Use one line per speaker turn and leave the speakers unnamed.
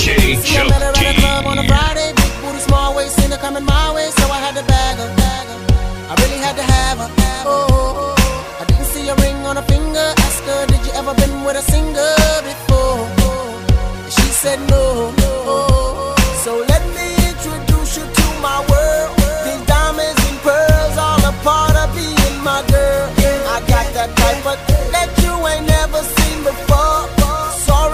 See, I met her at a club on a Friday. Big booty, small waist, seen her coming my way, so I had to bag her. I really had to have her. Oh, I didn't see a ring on her finger. Asked her, did you ever been with a singer before? She said no.